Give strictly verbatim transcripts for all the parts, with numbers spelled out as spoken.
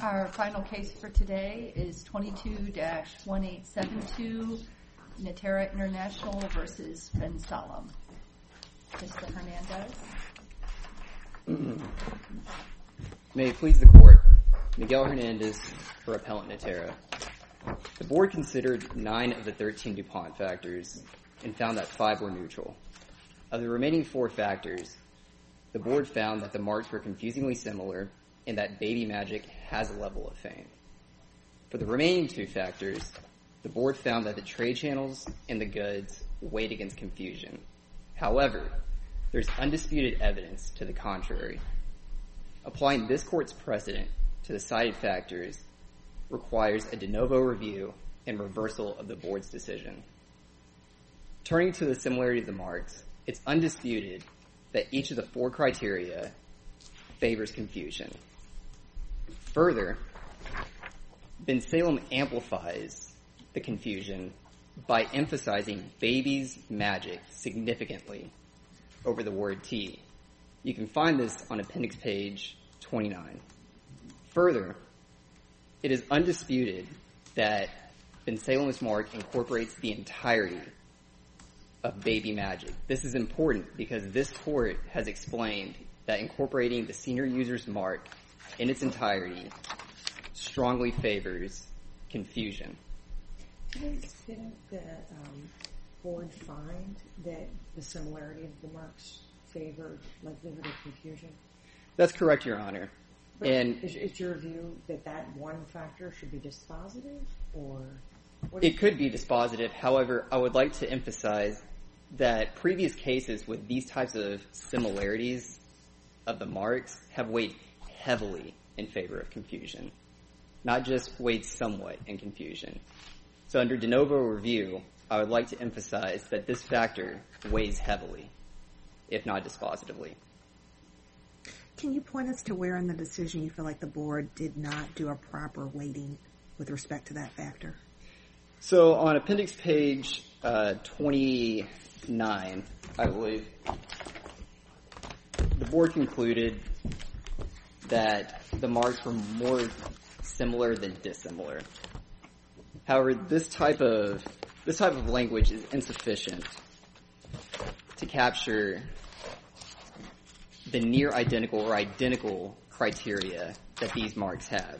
Our final case for today is twenty-two dash one eight seven two, Natera International versus Ben Salem. Mister Hernandez. May it please the Court, Miguel Hernandez for Appellant Natera. The Board considered nine of the thirteen DuPont factors and found that five were neutral. Of the remaining four factors, the Board found that the marks were confusingly similar and that Baby Magic has a level of fame. For the remaining two factors, the Board found that the trade channels and the goods weighed against confusion. However, there's undisputed evidence to the contrary. Applying this Court's precedent to the cited factors requires a de novo review and reversal of the Board's decision. Turning to the similarity of the marks, it's undisputed that each of the four criteria favors confusion. Further, Ben Salem amplifies the confusion by emphasizing Baby's Magic significantly over the word tea. You can find this on appendix page twenty-nine. Further, it is undisputed that Ben Salem's mark incorporates the entirety of Baby Magic. This is important because this Court has explained that incorporating the senior user's mark in its entirety strongly favors confusion. Didn't the um, Board find that the similarity of the marks favored likelihood of confusion? That's correct, Your Honor. But and is, is your view that that one factor should be dispositive, or what it could be dispositive. However, I would like to emphasize that previous cases with these types of similarities of the marks have weighed heavily in favor of confusion, not just weighed somewhat in confusion. So under de novo review, I would like to emphasize that this factor weighs heavily, if not dispositively. Can you point us to where in the decision you feel like the Board did not do a proper weighting with respect to that factor? So on appendix page uh, twenty-nine, I believe, the Board concluded that the marks were more similar than dissimilar. However, this type of this type of language is insufficient to capture the near identical or identical criteria that these marks have.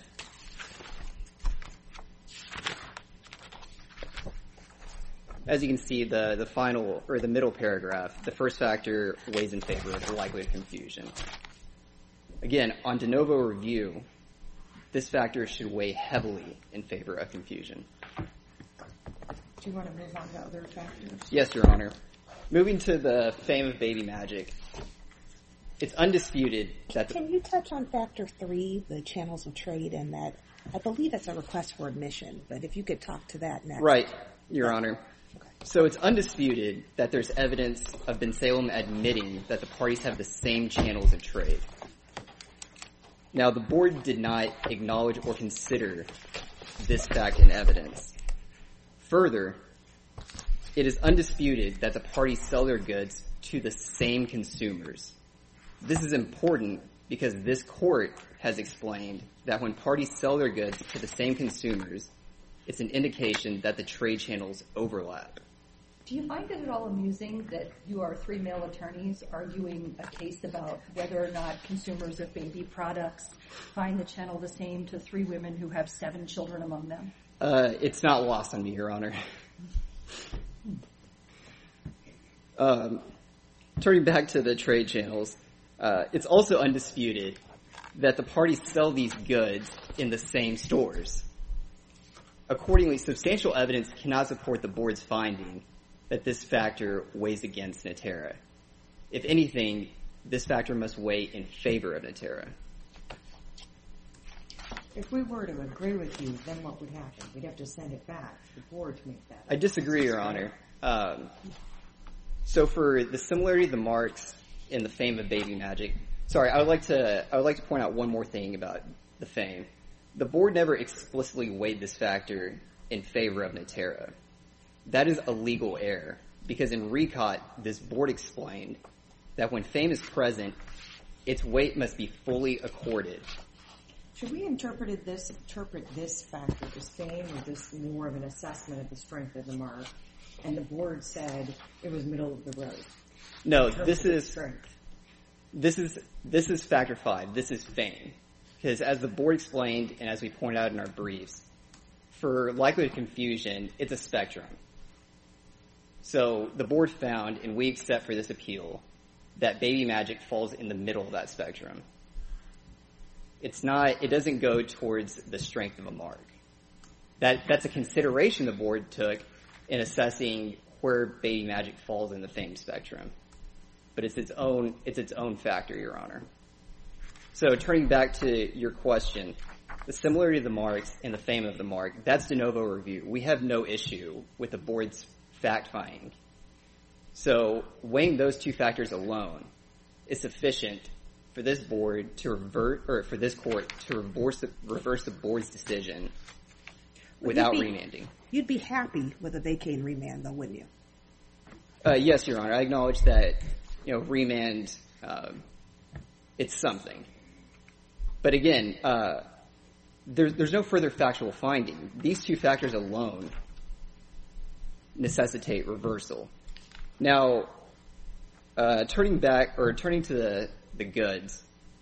As you can see, the, the final, or the middle paragraph, the first factor weighs in favor of the likelihood of confusion. Again, on de novo review, this factor should weigh heavily in favor of confusion. Do you want to move on to other factors? Yes, Your Honor. Moving to the fame of Baby Magic, it's undisputed that... Can you touch on factor three, the channels of trade, and that, I believe it's a request for admission, but if you could talk to that next. Right, Your Honor. Okay. So it's undisputed that there's evidence of Ben Salem admitting that the parties have the same channels of trade. Now, the Board did not acknowledge or consider this fact in evidence. Further, it is undisputed that the parties sell their goods to the same consumers. This is important because this Court has explained that when parties sell their goods to the same consumers, it's an indication that the trade channels overlap. Do you find it at all amusing that you are three male attorneys arguing a case about whether or not consumers of baby products find the channel the same to three women who have seven children among them? Uh, it's not lost on me, Your Honor. um, turning back to the trade channels, uh, it's also undisputed that the parties sell these goods in the same stores. Accordingly, substantial evidence cannot support the Board's finding that this factor weighs against Natera. If anything, this factor must weigh in favor of Natera. If we were to agree with you, then what would happen? We'd have to send it back to the Board to make that. I disagree, Your Honor. Um, so for the similarity of the marks in the fame of Baby Magic, sorry, I would like to I would like to point out one more thing about the fame. The Board never explicitly weighed this factor in favor of Natera. That is a legal error, because in RECOT, this Board explained that when fame is present, its weight must be fully accorded. Should we interpret this, interpret this factor the same, or this more of an assessment of the strength of the mark? And the board said it was middle of the road. No, this is strength. this is this is factor five. This is fame, because as the board explained and as we pointed out in our briefs, for likelihood of confusion, it's a spectrum. So the board found, and we accept for this appeal, that Baby Magic falls in the middle of that spectrum. It's not, it doesn't go towards the strength of a mark. That, that's a consideration the board took in assessing where Baby Magic falls in the fame spectrum. But it's its own, it's its own factor, Your Honor. So turning back to your question, the similarity of the marks and the fame of the mark, that's de novo review. We have no issue with the board's fact-finding. So weighing those two factors alone is sufficient for this board to revert, or for this court to reverse the, reverse the board's decision without you'd be, remanding. You'd be happy with a vacate and remand, though, wouldn't you? Uh, yes, Your Honor. I acknowledge that, you know, remand, uh, it's something. But again, uh, there's, there's no further factual finding. These two factors alone necessitate reversal. Now, uh, turning back, or turning to the, the goods,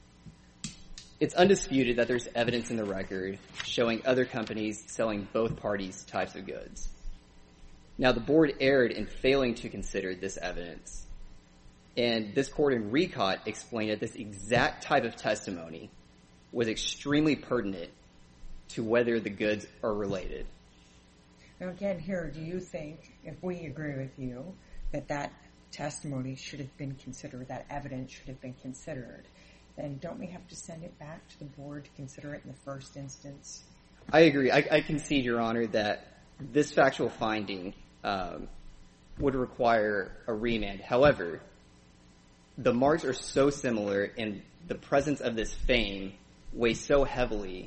it's undisputed that there's evidence in the record showing other companies selling both parties' types of goods. Now, the board erred in failing to consider this evidence, and this court in Recott explained that this exact type of testimony was extremely pertinent to whether the goods are related. Now again, here, do you think, if we agree with you, that that testimony should have been considered, that evidence should have been considered, then don't we have to send it back to the board to consider it in the first instance? I agree. I, I concede, Your Honor, that this factual finding um, would require a remand. However, the marks are so similar and the presence of this fame weighs so heavily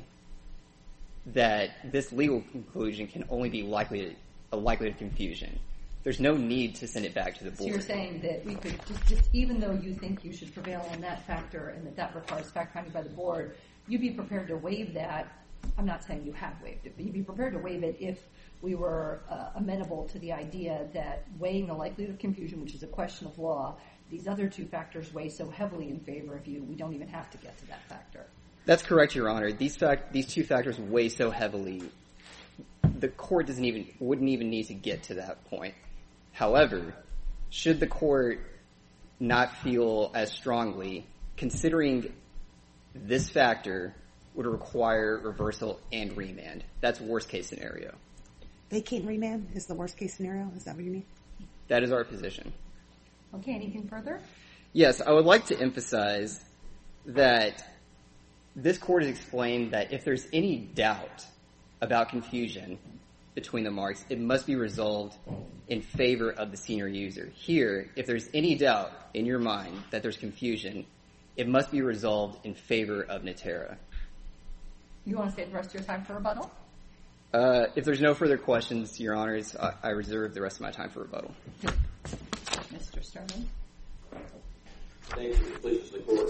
that this legal conclusion can only be likely a likelihood of confusion. There's no need to send it back to the board. So you're saying that we could just, just even though you think you should prevail on that factor and that that requires fact-finding by the board, you'd be prepared to waive that. I'm not saying you have waived it, but you'd be prepared to waive it if we were uh, amenable to the idea that weighing the likelihood of confusion, which is a question of law, these other two factors weigh so heavily in favor of you, we don't even have to get to that factor. That's correct, Your Honor. These fact, these two factors weigh so heavily, the court doesn't even, wouldn't even need to get to that point. However, should the court not feel as strongly, considering this factor would require reversal and remand. That's worst case scenario. Vacate and remand is the worst case scenario? Is that what you mean? That is our position. Okay, anything further? Yes, I would like to emphasize that this court has explained that if there's any doubt about confusion between the marks, it must be resolved in favor of the senior user. Here, if there's any doubt in your mind that there's confusion, it must be resolved in favor of Natera. You want to save the rest of your time for rebuttal? Uh, if there's no further questions, Your Honors, I, I reserve the rest of my time for rebuttal. Mister Sterling. Thank you. Please, the court.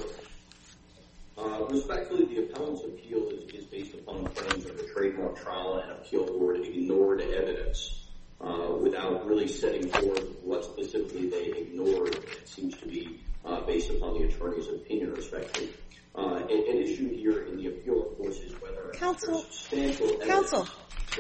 Uh, respectfully, the appellant's appeal is, is based upon claims that the trademark trial and appeal board ignored evidence uh, without really setting forth what specifically they ignored. It seems to be uh, based upon the attorney's opinion, respectfully. Uh, an, an issue here in the appeal, of course, is whether Counsel, there's substantial evidence. Counsel,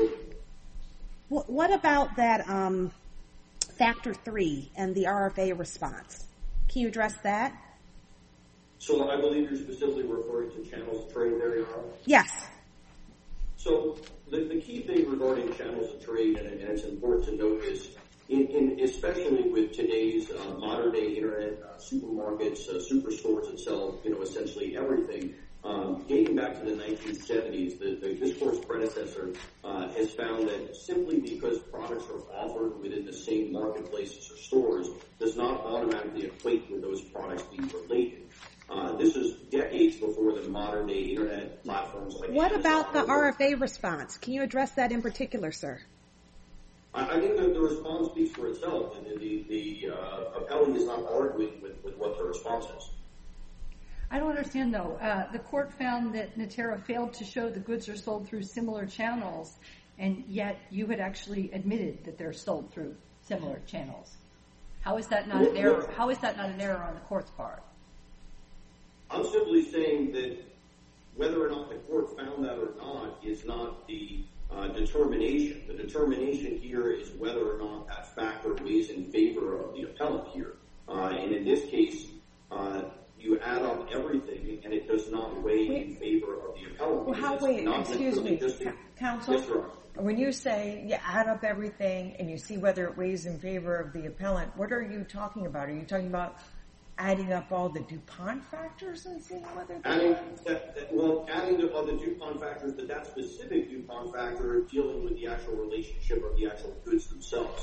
what about that um, factor three and the R F A response? Can you address that? So I believe you're specifically referring to channels of trade there, Your Honor? Yes. So the, the key thing regarding channels of trade, and, and it's important to note, is in, in especially with today's uh, modern day internet uh, supermarkets, uh, superstores that sell, you know, essentially everything. Um, dating back to the nineteen seventies, the, the, this court's predecessor uh, has found that simply because products are offered within the same marketplaces or stores does not automatically equate with those products being related. Uh, this is decades before the modern day internet platforms like What Amazon about the or- R F A response? Can you address that in particular, sir? I, I think that the response speaks for itself, and the, the, the uh, appellant is not arguing with, with what the response is. I don't understand, though. Uh, the court found that Natera failed to show the goods are sold through similar channels, and yet you had actually admitted that they're sold through similar channels. How is that not an error? How is that not an error on the court's part? I'm simply saying that whether or not the court found that or not is not the uh, determination. The determination here is whether or not that factor weighs in favor of the appellant here. Uh, and in this case, uh, you add up everything, and it does not weigh wait. in favor of the appellant. Well, how, wait, excuse me, a, counsel, yes, when you say you add up everything and you see whether it weighs in favor of the appellant, what are you talking about? Are you talking about adding up all the DuPont factors and seeing whether adding that, that, well, adding up all the DuPont factors, but that specific DuPont factor dealing with the actual relationship of the actual goods themselves.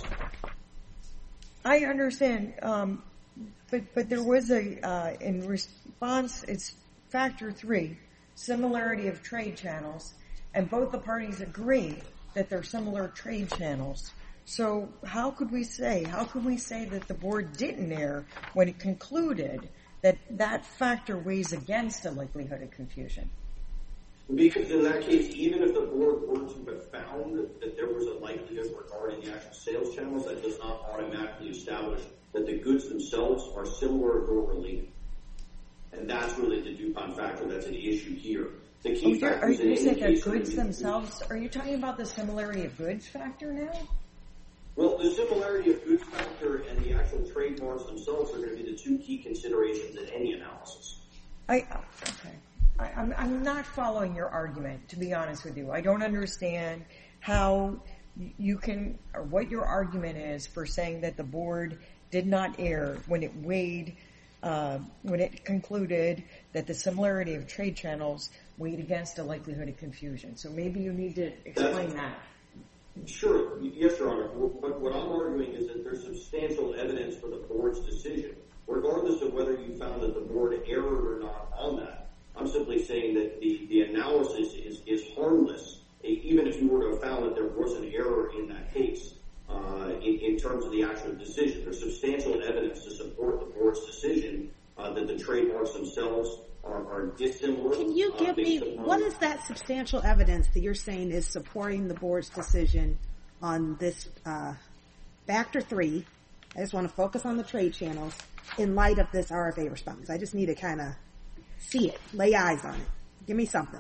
I understand, um, but but there was a uh, in response. It's factor three, similarity of trade channels, and both the parties agree that they're similar trade channels. So how could we say, how could we say that the board didn't err when it concluded that that factor weighs against the likelihood of confusion? Because in that case, even if the board were to have found that there was a likelihood regarding the actual sales channels, that does not automatically establish that the goods themselves are similar or related. And that's really the DuPont factor that's an issue here. The key oh, factor are is you saying the goods themselves? Are you talking about the similarity of goods factor now? Well, the similarity of goods factor and the actual trademarks themselves are going to be the two key considerations in any analysis. I okay. I, I'm, I'm not following your argument, to be honest with you. I don't understand how you can, or what your argument is for saying that the board did not err when it weighed, uh, when it concluded that the similarity of trade channels weighed against the likelihood of confusion. So maybe you need to explain That's, that. Sure. Yes, Your Honor. What, what I'm arguing is that there's substantial evidence for the board's decision, regardless of whether you found that the board erred or not on that. I'm simply saying that the, the analysis is, is harmless, even if you were to have found that there was an error in that case, uh, in, in terms of the actual decision. There's substantial evidence to support the board's decision uh, that the trademarks themselves are, are dissimilar. Can you give uh, me, what is that substantial evidence that you're saying is supporting the board's decision on this uh, factor three? I just want to focus on the trade channels in light of this R F A response. I just need to kind of see it, lay eyes on it. Give me something.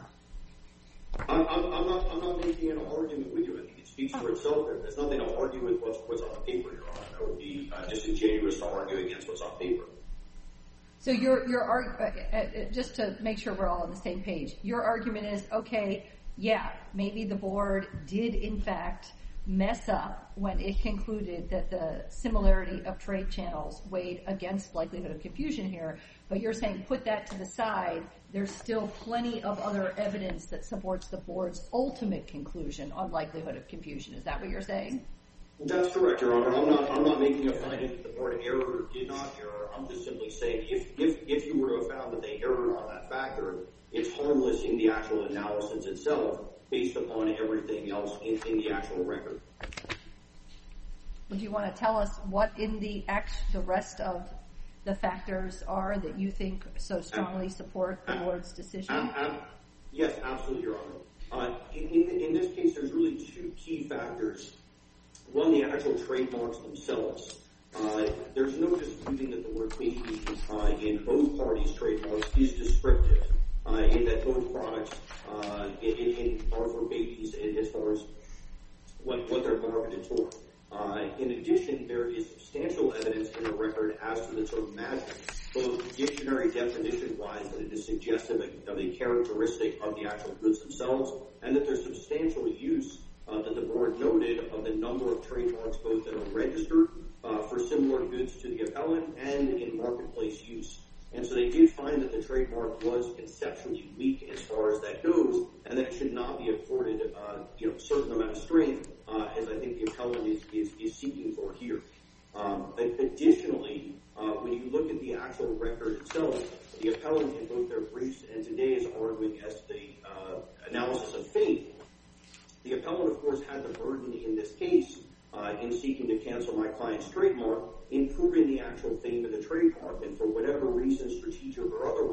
I'm, I'm, I'm, not, I'm not making an argument with you. I think it speaks for itself. There's nothing to argue with what's, what's on the paper, Your Honor. That would be uh, disingenuous to argue against what's on paper. So your your uh, uh, just to make sure we're all on the same page, your argument is, okay, yeah, maybe the board did in fact mess up when it concluded that the similarity of trade channels weighed against likelihood of confusion here, but you're saying put that to the side, there's still plenty of other evidence that supports the board's ultimate conclusion on likelihood of confusion. Is that what you're saying? That's correct, Your Honor. I'm not, I'm not making a finding that the board erred or did not err. I'm just simply saying if, if, if you were to have found that they erred on that factor, it's harmless in the actual analysis itself based upon everything else in, in the actual record. Would you want to tell us what in the act, the rest of the factors are that you think so strongly support the board's decision? Uh, uh, yes, absolutely, Your Honor. Uh, in, in, in this case, there's really two key factors. One, the actual trademarks themselves. Uh, there's no disputing that the word baby uh, in both parties' trademarks is descriptive, uh, in that both products uh, in, in, are for babies as far as what, what they're marketed for. Uh, in addition, there is substantial evidence in the record as to the term magic, both dictionary definition-wise that it is suggestive of a characteristic of the actual goods themselves, and that there's substantial use uh, that the board noted of the number of trademarks both that are registered uh, for similar goods to the appellant and in marketplace use. And so they did find that the trademark was conceptually weak as far as that goes, and that it should not be afforded uh, you know, a certain amount of strength, uh, as I think the appellant is, is, is seeking for here. Um, additionally, uh, when you look at the actual record itself, the appellant in both their briefs and today is arguing as the uh, analysis of fate. The appellant, of course, had the burden in this case uh, in seeking to cancel my client's trademark, in proving the actual fame of the trademark, and for whatever reason, strategic or otherwise,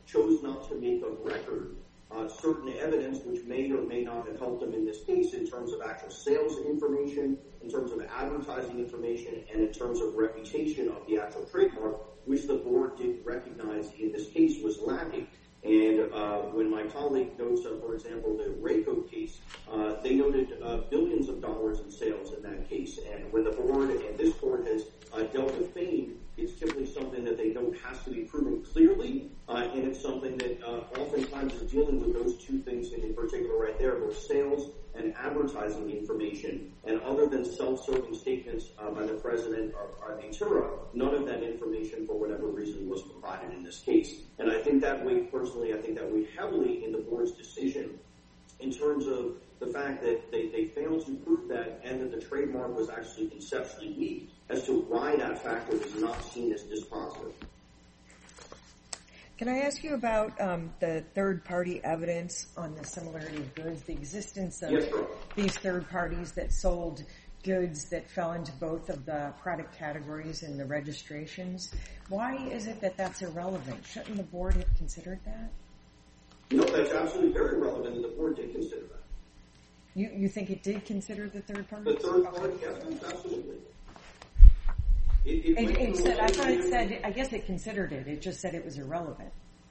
chose not to make of record uh, certain evidence which may or may not have helped them in this case in terms of actual sales information, in terms of advertising information, and in terms of reputation of the actual trademark, which the board did recognize in this case was lacking. And uh, when my colleague notes, uh, for example, the Rayco case, uh, they noted uh, billions of dollars in sales in that case. And when the board and this court has uh, dealt with fame, it's typically something that they note has to be proven clearly, uh, and it's something that uh, oftentimes is dealing with those two things in particular right there, both sales and advertising information. And other than self-serving statements uh, by the president of Natura, none of that information, for whatever reason, was provided in this case. And I think that weighed, personally, I think that weighed heavily in the board's decision in terms of the fact that they, they failed to prove that and that the trademark was actually conceptually weak as to why that factor was not seen as dispositive. Can I ask you about um, the third-party evidence on the similarity of goods, the existence of yes, these third parties that sold goods that fell into both of the product categories in the registrations? Why is it that that's irrelevant? Shouldn't the board have considered that? No, that's absolutely very relevant, and the board did consider that. You you think it did consider the third party? The third party evidence, absolutely. It, it, it, it said, I thought it to, said, I guess it considered it. It just said it was irrelevant.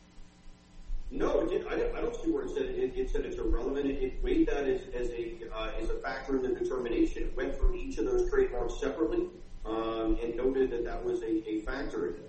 No, it did, I, I don't see where it said it. It said it's irrelevant. It, it weighed that as, as a uh, as a factor in the determination. It went through each of those trademarks separately um, and noted that that was a, a factor in it.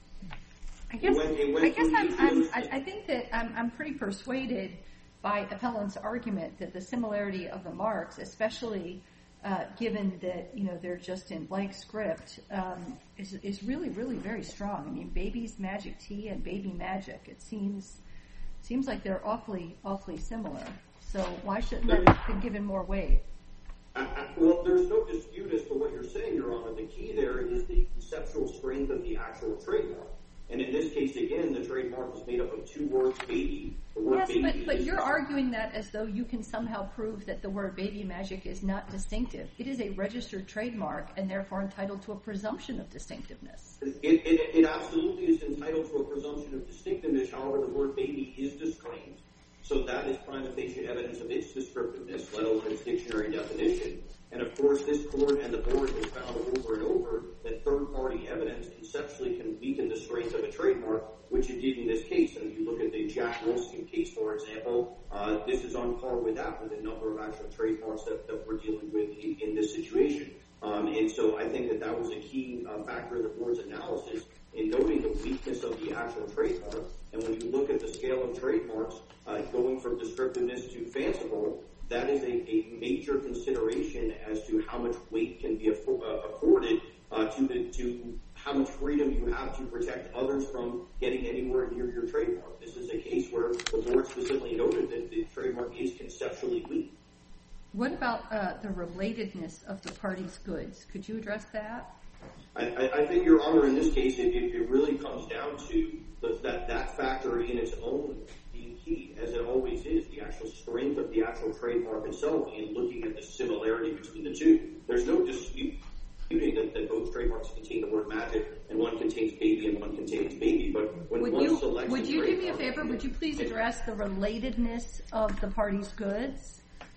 I guess, went, went I, guess I'm, I'm, I, I think that I'm, I'm pretty persuaded by appellant's argument that the similarity of the marks, especially uh, given that, you know, they're just in blank script, um, is, is really, really very strong. I mean, Baby's Magic Tea and Baby Magic, it seems seems like they're awfully, awfully similar. So why shouldn't that have been given more weight? I, I, well, there's no dispute as to what you're saying, Your Honor. The key there is the conceptual strength of the actual trademark. And in this case, again, the trademark was made up of two words, baby. The word yes, baby but, but is you're arguing that as though you can somehow prove that the word Baby Magic is not distinctive. It is a registered trademark and therefore entitled to a presumption of distinctiveness. It, it, it absolutely is entitled to a presumption of distinctiveness. However, the word baby is disclaimed. So that is prima facie evidence of its descriptiveness, let alone its dictionary definition. And of course, this court and the board has found over and over that third-party evidence conceptually can weaken the strength of a trademark, which it did in this case. And if you look at the Jack Wolfskin case, for example, uh, this is on par with that, with a number of actual trademarks that, that we're dealing with in, in this situation. Um, and so I think that that was a key uh, factor in the board's analysis in noting the weakness of the actual trademark. And when you look at the scale of trademarks, uh, going from descriptiveness to fanciful, that is a, a major consideration as to how much weight can be affo- uh, afforded uh, to the, to how much freedom you have to protect others from getting anywhere near your trademark. This is a case where the board specifically noted that the trademark is conceptually weak. What about uh, the relatedness of the party's goods? Could you address that? I, I, I think, Your Honor, in this case, it, it, it really comes down to the, that, that factor in its own being key, as it always is, the actual strength of the actual trademark itself in looking at the similarity between the two. There's no disputing that, that both trademarks contain the word magic, and one contains baby and one contains baby. But when would one you, selects would you do me a favor? and, Would you please address the relatedness of the party's goods?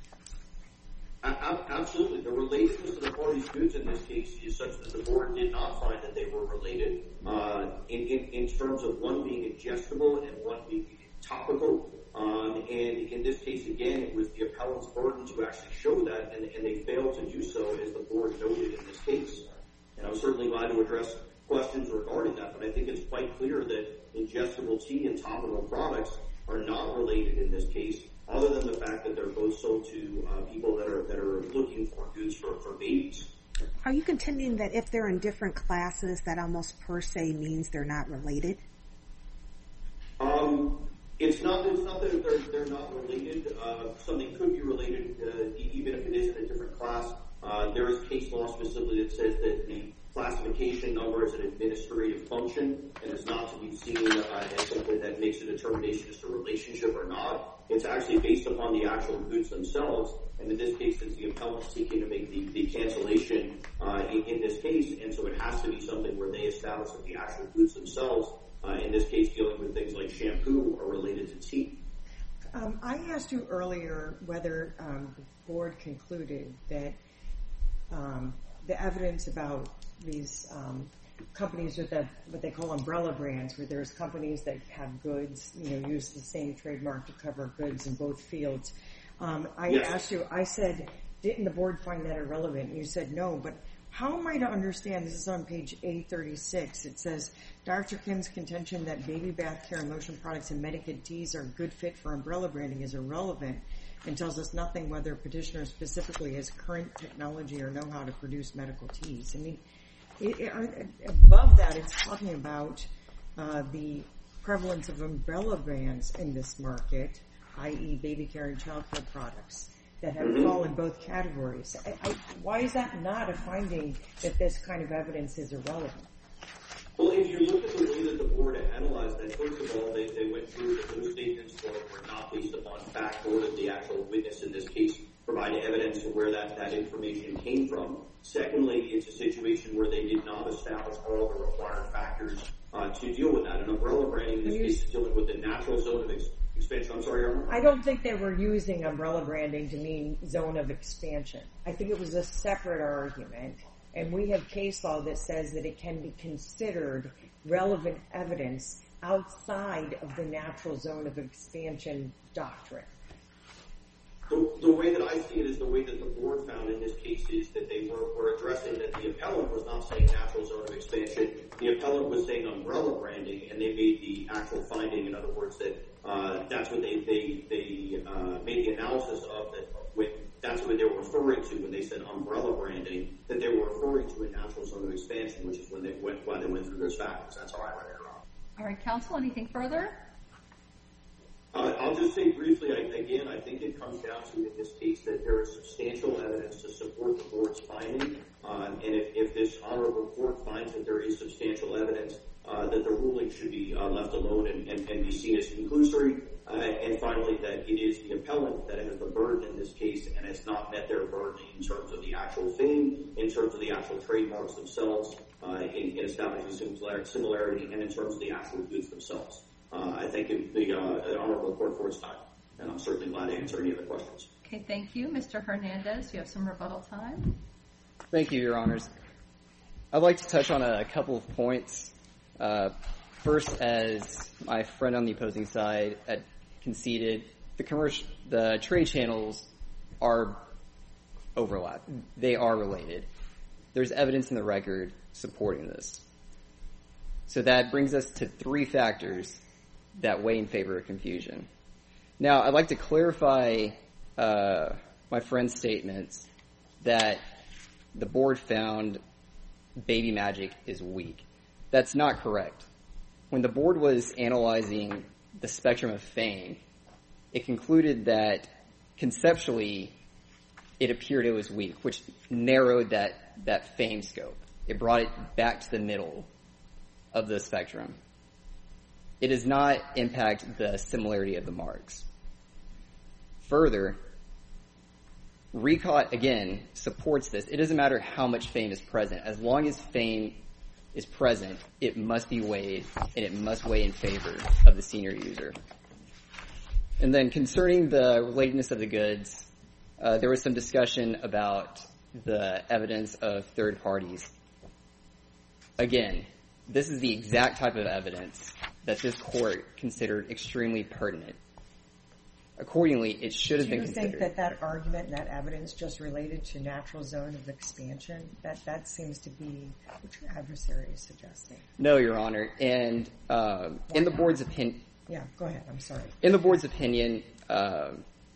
Absolutely. The relatedness of the party's goods in this case is such that the board did not find that they were related uh, in, in, in terms of one being ingestible and one being topical. Um, and in this case, again, it was the appellant's burden to actually show that, and, and they failed to do so, as the board noted in this case. And I'm certainly glad to address questions regarding that, but I think it's quite clear that ingestible tea and topical products are not related in this case, other than the fact that they're both sold to uh, people that are that are looking for goods for, for babies. Are you contending that if they're in different classes, that almost per se means they're not related? Um, it's not. It's not that they're they're not related. Uh, something could be related, uh, even if it is in a different class. Uh, there is case law specifically that says that the classification number is an administrative function and is not to be seen uh, as something that makes a determination as to relationship or not. It's actually based upon the actual goods themselves, and in this case, it's the appellant seeking to make the, the cancellation uh, in, in this case, and so it has to be something where they establish that the actual goods themselves uh, in this case dealing with things like shampoo, are related to teeth. Um, I asked you earlier whether um, the board concluded that um, the evidence about these um, companies with a, what they call umbrella brands, where there's companies that have goods, you know, use the same trademark to cover goods in both fields. Um, I yes. asked you, I said, didn't the board find that irrelevant? And you said no, but how am I to understand, this is on page A thirty-six, it says, Doctor Kim's contention that baby bath care and lotion products and Medicaid teas are a good fit for umbrella branding is irrelevant and tells us nothing whether petitioner specifically has current technology or know how to produce medical teas. I mean, it, it, above that, it's talking about uh, the prevalence of umbrella brands in this market, that is baby care and child care products, that have mm-hmm. fall in both categories. I, I, why is that not a finding that this kind of evidence is irrelevant? Well, if you look at the way that the board analyzed that, first of all, they, they went through that those statements were, were not based upon fact, nor did the actual witness in this case provide evidence of where that, that information came from. Secondly, it's a situation where they did not establish all the required factors uh, to deal with that. An umbrella branding in this case is dealing with the natural zone of ex- expansion. I'm sorry, Your Honor? I don't think they were using umbrella branding to mean zone of expansion. I think it was a separate argument. And we have case law that says that it can be considered relevant evidence outside of the natural zone of expansion doctrine. The, the way that I see it is the way that the board found in this case is that they were, were addressing that the appellant was not saying natural zone of expansion. The appellant was saying umbrella branding, and they made the actual finding, in other words, that uh, that's what they they, they uh, made the analysis of, that with, that's what they were referring to when they said umbrella branding, that they were referring to a natural zone of expansion, which is when they went, why they went through those factors. That's how I read it wrong. All right, counsel, anything further? Uh, I'll just say briefly, I, again, I think it comes down to, in this case, that there is substantial evidence to support the board's finding. Uh, and if, if this honorable court finds that there is substantial evidence, uh, that the ruling should be uh, left alone and, and, and be seen as conclusory. Uh, and finally, that it is the appellant that has the burden in this case and has not met their burden in terms of the actual fame, in terms of the actual trademarks themselves, uh, in, in establishing similarity, and in terms of the actual goods themselves. Uh, I thank the uh, honorable court for its time, and I'm certainly glad to answer any other questions. Okay, thank you. Mister Hernandez, you have some rebuttal time. Thank you, Your Honors. I'd like to touch on a couple of points. Uh, first, as my friend on the opposing side had conceded, the commercial, the trade channels are overlap. They are related. There's evidence in the record supporting this. So that brings us to three factors that weigh in favor of confusion. Now, I'd like to clarify uh, my friend's statements that the board found Baby Magic is weak. That's not correct. When the board was analyzing the spectrum of fame, it concluded that conceptually it appeared it was weak, which narrowed that, that fame scope. It brought it back to the middle of the spectrum. It does not impact the similarity of the marks. Further, RICOT, again, supports this. It doesn't matter how much fame is present. As long as fame is present, it must be weighed, and it must weigh in favor of the senior user. And then concerning the relatedness of the goods, uh, there was some discussion about the evidence of third parties. Again, this is the exact type of evidence that this court considered extremely pertinent. Accordingly, it should have been considered. Do you think that that argument and that evidence just related to natural zone of expansion? That that seems to be what your adversary is suggesting. No, Your Honor. And um, in the board's opinion... Yeah, go ahead. I'm sorry. In the board's opinion, uh,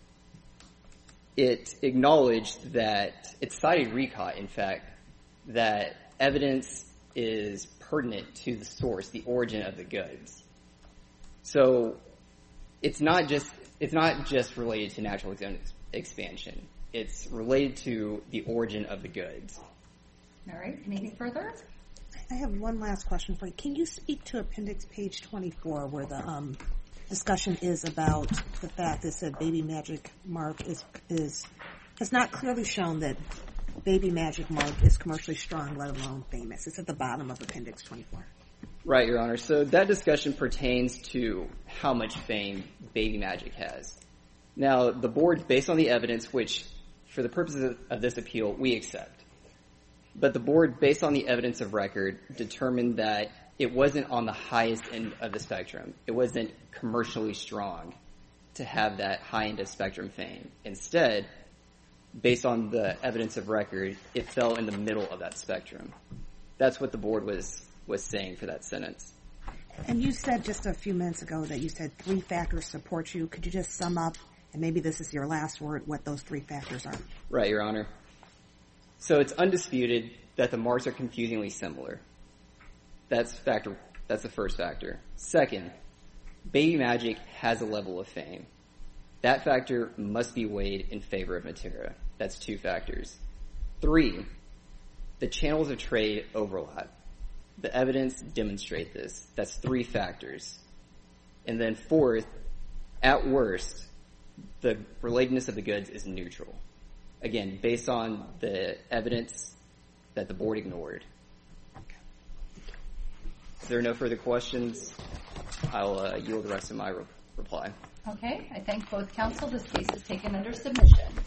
it acknowledged that, it cited RICOT, in fact, that evidence is pertinent to the source, the origin of the goods. So it's not just it's not just related to natural zone ex- expansion. It's related to the origin of the goods. All right. Anything further? I have one last question for you. Can you speak to appendix page twenty-four where the um, discussion is about the fact that said Baby Magic Mark is is has not clearly shown that Baby Magic Mark is commercially strong, let alone famous. It's at the bottom of appendix twenty-four. Right, Your Honor. So that discussion pertains to how much fame Baby Magic has. Now, the board, based on the evidence, which for the purposes of this appeal, we accept. But the board, based on the evidence of record, determined that it wasn't on the highest end of the spectrum. It wasn't commercially strong to have that high end of spectrum fame. Instead, based on the evidence of record, it fell in the middle of that spectrum. That's what the board was, was saying for that sentence. And you said just a few minutes ago that you said three factors support you. Could you just sum up, and maybe this is your last word, what those three factors are? Right, Your Honor. So it's undisputed that the marks are confusingly similar. That's factor. That's the first factor. Second, Baby Magic has a level of fame. That factor must be weighed in favor of Natera. That's two factors. Three, the channels of trade overlap. The evidence demonstrate this. That's three factors. And then fourth, at worst, the relatedness of the goods is neutral. Again, based on the evidence that the board ignored. If there are no further questions, I'll uh, yield the rest of my re- reply. Okay, I thank both counsel. This case is taken under submission.